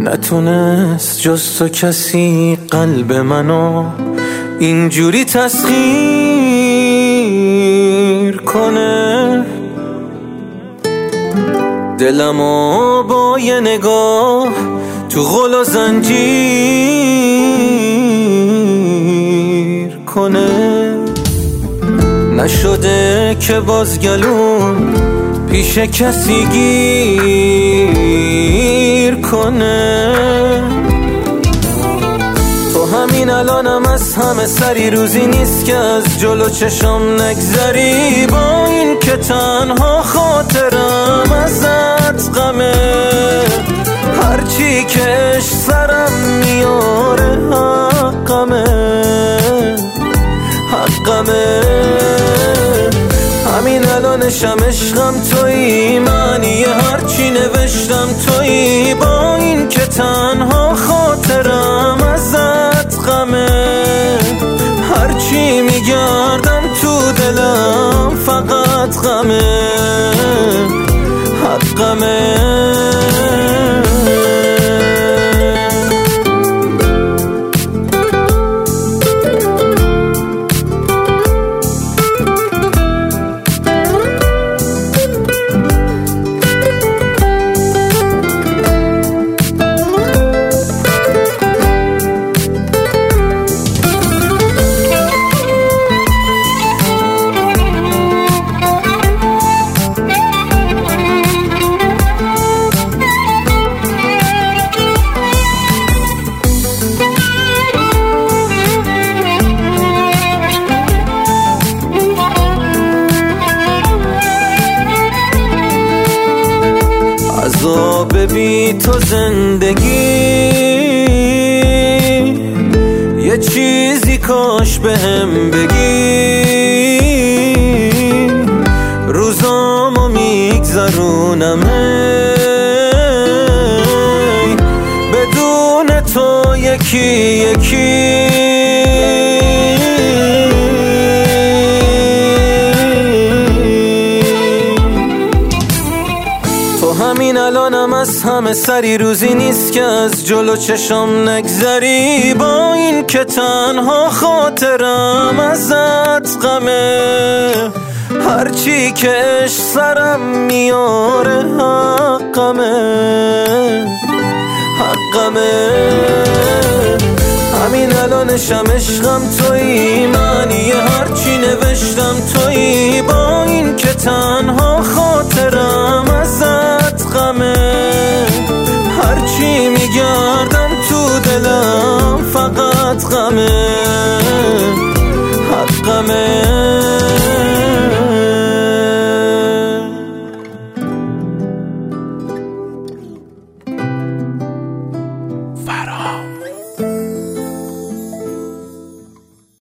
نتونست جز تو کسی قلب منو اینجوری تسخیر کنه. دلمو با یه نگاه تو غل و زنجیر کنه. نشده که باز گلوم پیش کسی گیر کنه. تو همین الانم از همه سری روزی نیست که از جلو چشم نگذری. با این که تنها خاطرم ازت غمه. هرچی که عشق سرم میاره حقمه، حقمه. همین الانشم عشقم تویی، معنی هرچی نوشتم تویی. با این که تنها خاطرم ازت غمه. هرچی میگردم تو دلم فقط غمه، حقمه. عذاب بی تو زندگی یه چیزی کاش بهم بگی. روزامو میگذرونم بدون تو یکی یکی. همین الانم از همه سری روزی نیست که از جلو چشم نگذری. با این که تنها خاطرم ازت غمه. هرچی که عشق سرم میاره حقمه، حقمه. همین الانشم عشقم تویی، معنی هرچی نوشتم تویی. با این که تنها خاطرم ازت غمه. هرچی میگردم تو دلم فقط غمه.